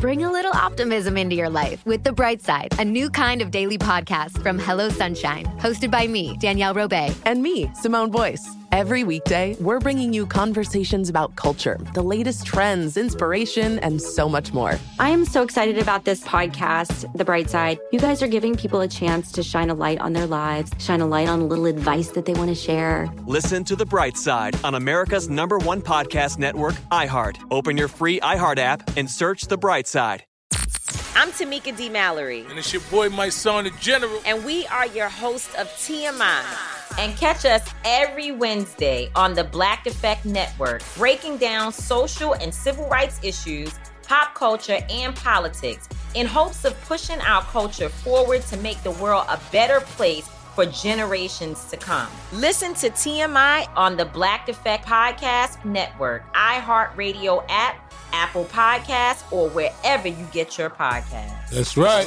Bring a little optimism into your life with The Bright Side, a new kind of daily podcast from Hello Sunshine, hosted by me, Danielle Robay. And me, Simone Boyce. Every weekday, we're bringing you conversations about culture, the latest trends, inspiration, and so much more. I am so excited about this podcast, The Bright Side. You guys are giving people a chance to shine a light on their lives, shine a light on a little advice that they want to share. Listen to The Bright Side on America's #1 podcast network, iHeart. Open your free iHeart app and search The Bright Side. I'm Tamika D. Mallory. And it's your boy, my son, the General. And we are your hosts of TMI. And catch us every Wednesday on the Black Effect Network, breaking down social and civil rights issues, pop culture, and politics in hopes of pushing our culture forward to make the world a better place for generations to come. Listen to TMI on the Black Effect Podcast Network, iHeartRadio app, Apple Podcasts, or wherever you get your podcasts. That's right.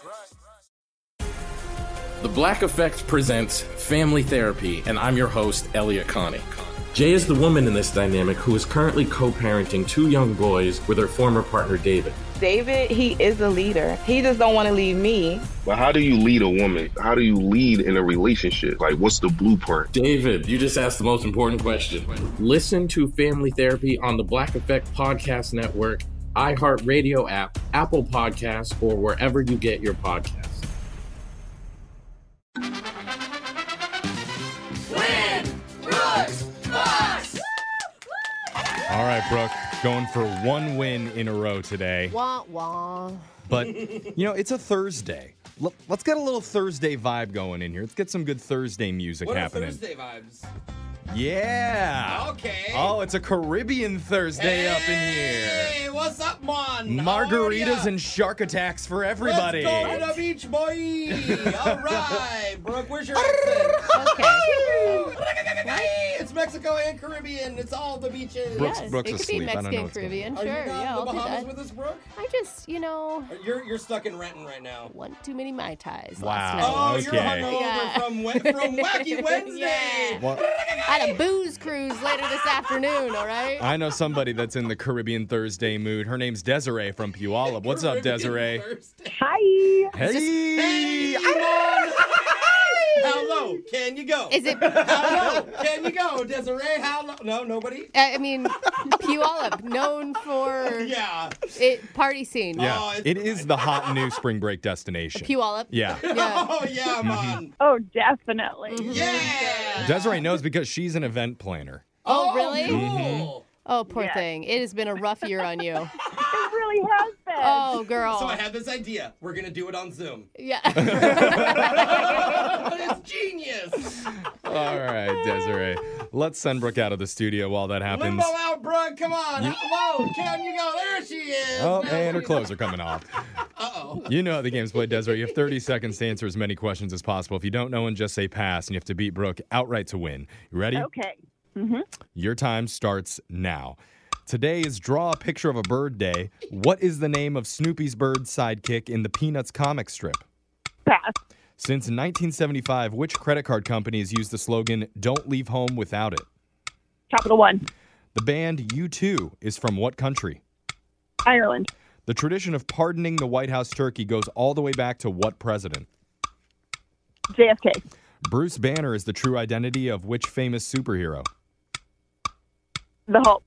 The Black Effect presents Family Therapy, and I'm your host, Elliot Connie. Jay is the woman in this dynamic who is currently co-parenting 2 young boys with her former partner, David. David, he is a leader. He just don't want to leave me. But how do you lead a woman? How do you lead in a relationship? Like, what's the blueprint? David, you just asked the most important question. Listen to Family Therapy on the Black Effect Podcast Network, iHeartRadio app, Apple Podcasts, or wherever you get your podcasts. All right, Brooke, going for 1 win in a row today. Wah, wah. But, it's a Thursday. Let's get a little Thursday vibe going in here. Let's get some good Thursday music happening. What are Thursday vibes? Yeah. Okay. Oh, it's a Caribbean Thursday up in here. Hey, what's up, man? Margaritas and shark attacks for everybody. Let's go to the beach, boy. All right. Brooke, where's your accent? Okay. It's Mexico and Caribbean. It's all the beaches. Brooke's It asleep. could be I don't know Mexican, what's Caribbean. Are Sure, you not yeah, in I'll the do Bahamas that. with us, Brooke? I just, You're stuck in Renton right now. one too many Mai Tais Wow. last night. Oh, okay. you're hungover Yeah. from Wacky Wednesday. Yeah. What? I had a booze cruise later this afternoon, all right? I know somebody that's in the Caribbean Thursday mood. Her name's Desiree from Puyallup. What's up, Desiree? Hi. Hey. How low can you go? Is it, How low can you go, Desiree? How low? No, nobody? I mean, Puyallup, known for Yeah. party scene. Yeah, Oh, it's it is the hot new spring break destination. Puyallup. Yeah. Yeah. Oh, yeah, man. Oh, definitely. Yeah. Desiree knows because she's an event planner. Oh, really? Cool. Oh, poor Yeah. thing. It has been a rough year on you. It really has been. Oh, girl. So I had this idea. We're going to do it on Zoom. Yeah. It's genius. All right, Desiree. Let's send Brooke out of the studio while that happens. Limbo out, Brooke. Come on. How low can you go? There she is. Oh, Now and her she's- clothes are coming off. Uh-oh. You know how the game's played, Desiree. You have 30 seconds to answer as many questions as possible. If you don't know one, just say pass, and you have to beat Brooke outright to win. You ready? Okay. Your time starts now. Today is Draw a Picture of a Bird Day. What is the name of Snoopy's bird sidekick in the Peanuts comic strip? Pass. Since 1975, which credit card company has used the slogan, "Don't leave home without it"? Capital One. The band U2 is from what country? Ireland. The tradition of pardoning the White House turkey goes all the way back to what president? JFK. Bruce Banner is the true identity of which famous superhero? The Hulk.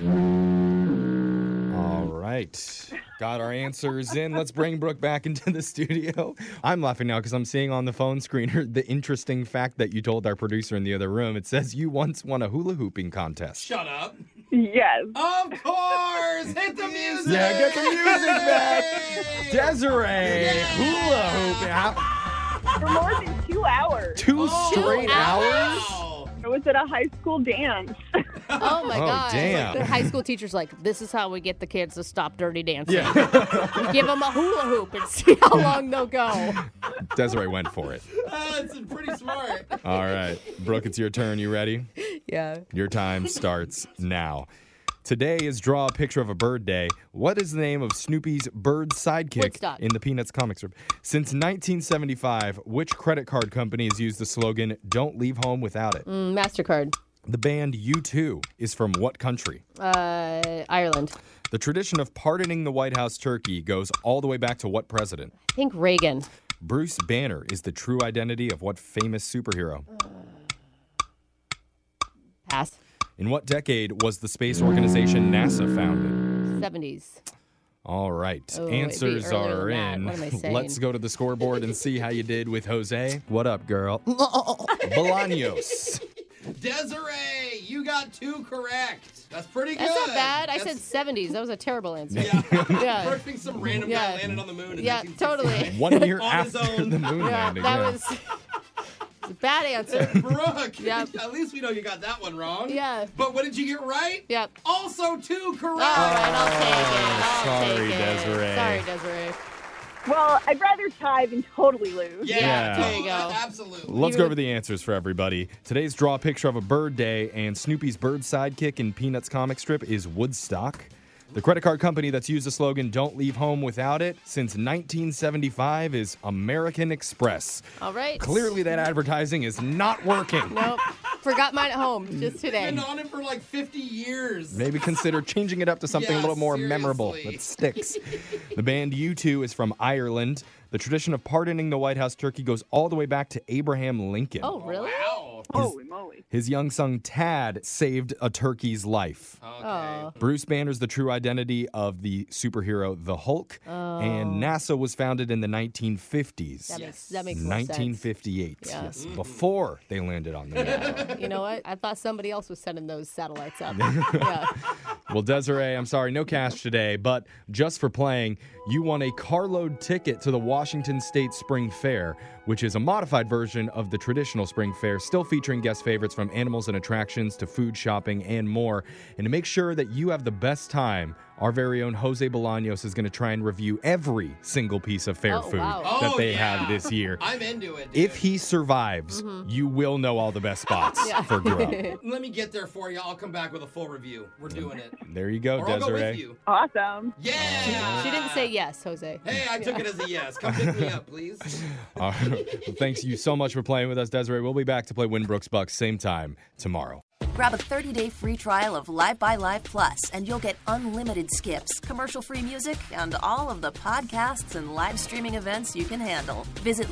All right. Got our answers in. Let's bring Brooke back into the studio. I'm laughing now because I'm seeing on the phone screener the interesting fact that you told our producer in the other room. It says you once won a hula hooping contest. Shut up. Yes. Of course. Hit the music. Yeah, get the music back. Yay. Desiree, hula hooping. For more than 2 hours. Two straight hours? Wow. I was at a high school dance. Oh, my Oh, God. damn. The high school teacher's like, this is how we get the kids to stop dirty dancing. Yeah. Give them a hula hoop and see how long they'll go. Desiree went for it. That's pretty smart. All right. Brooke, it's your turn. You ready? Yeah. Your time starts now. Today is Draw a Picture of a Bird Day. What is the name of Snoopy's bird sidekick Woodstock. in the Peanuts comic strip? Since 1975, which credit card company has used the slogan, "Don't leave home without it"? MasterCard. The band U2 is from what country? Ireland. The tradition of pardoning the White House turkey goes all the way back to what president? I think Reagan. Bruce Banner is the true identity of what famous superhero? Pass. In what decade was the space organization NASA founded? 70s. All right. Oh, Answers are in. What am I saying? Let's go to the scoreboard and see how you did with Jose. What up, girl? Bolaños. Desiree, you got 2 correct. That's pretty good. That's not bad. I said 70s. That was a terrible answer. Yeah. First thing some random guy landed on the moon in 1969. Totally. 1 year after the moon landing. That was a bad answer. Brooke, at least we know you got that one wrong. Yeah. But what did you get right? Yep. Also 2 correct. All right, I'll take it. Sorry, Desiree. Sorry, Desiree. Well, I'd rather tie than totally lose. Yeah. There you go. Absolutely. Let's go over the answers for everybody. Today's draw a picture of a bird day, and Snoopy's bird sidekick in Peanuts comic strip is Woodstock. The credit card company that's used the slogan, "Don't leave home without it," since 1975 is American Express. All right. Clearly that advertising is not working. Nope. Forgot mine at home just today. Been on it for like 50 years. Maybe consider changing it up to something a little more memorable that sticks. The band U2 is from Ireland. The tradition of pardoning the White House turkey goes all the way back to Abraham Lincoln. Oh, really? Wow. Holy moly. His young son Tad saved a turkey's life. Oh. Bruce Banner's the true identity of the superhero the Hulk. And NASA was founded in the 1950s. That makes more sense. 1958. Yeah. Yes, before they landed on the moon. Yeah. You know what? I thought somebody else was sending those satellites up. Yeah. Well, Desiree, I'm sorry, no cash today, but just for playing, you won a carload ticket to the Washington State Spring Fair, which is a modified version of the traditional Spring Fair, still featuring guest favorites from animals and attractions to food shopping and more. And to make sure that you have the best time, our very own Jose Bolaños is going to try and review every single piece of fair food that they have this year. I'm into it, dude. If he survives, you will know all the best spots for grub. Let me get there for you. I'll come back with a full review. We're doing it. There you go, Or I'll Desiree. go with you. Awesome. Yeah. She didn't say yes, Jose. Hey, I took it as a yes. Come pick me up, please. All right. Well, thanks you so much for playing with us, Desiree. We'll be back to play Winbrooks Bucks same time tomorrow. Grab a 30-day free trial of Live by Live Plus, and you'll get unlimited skips, commercial-free music, and all of the podcasts and live streaming events you can handle. Visit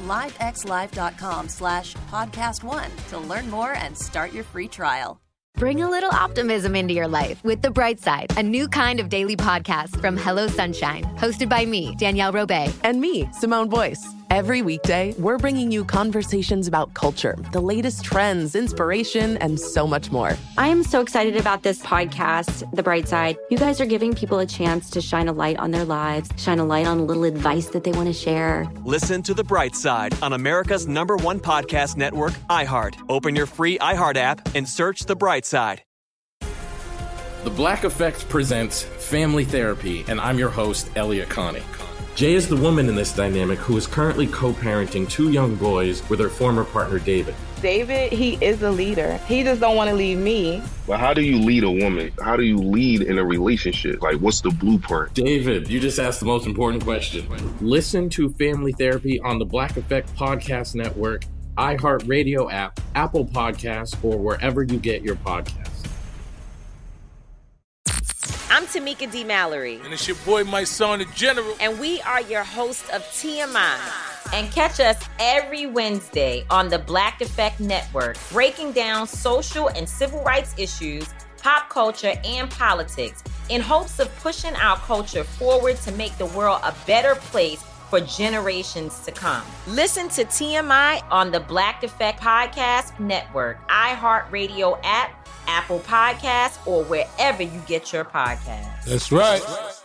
livexlive.com/podcast1 to learn more and start your free trial. Bring a little optimism into your life with The Bright Side, a new kind of daily podcast from Hello Sunshine, hosted by me, Danielle Robay. And me, Simone Boyce. Every weekday, we're bringing you conversations about culture, the latest trends, inspiration, and so much more. I am so excited about this podcast, The Bright Side. You guys are giving people a chance to shine a light on their lives, shine a light on a little advice that they want to share. Listen to The Bright Side on America's #1 podcast network, iHeart. Open your free iHeart app and search The Bright Side. The Black Effect presents Family Therapy, and I'm your host, Elliot Connie. Jay is the woman in this dynamic who is currently co-parenting 2 young boys with her former partner, David. David, he is a leader. He just don't want to leave me. But how do you lead a woman? How do you lead in a relationship? Like, what's the blueprint? David, you just asked the most important question. Listen to Family Therapy on the Black Effect Podcast Network, iHeart Radio app, Apple Podcasts, or wherever you get your podcasts. I'm Tamika D. Mallory. And it's your boy, my son, the General. And we are your hosts of TMI. And catch us every Wednesday on the Black Effect Network, breaking down social and civil rights issues, pop culture, and politics in hopes of pushing our culture forward to make the world a better place for generations to come. Listen to TMI on the Black Effect Podcast Network, iHeartRadio app, Apple Podcasts, or wherever you get your podcasts. That's right.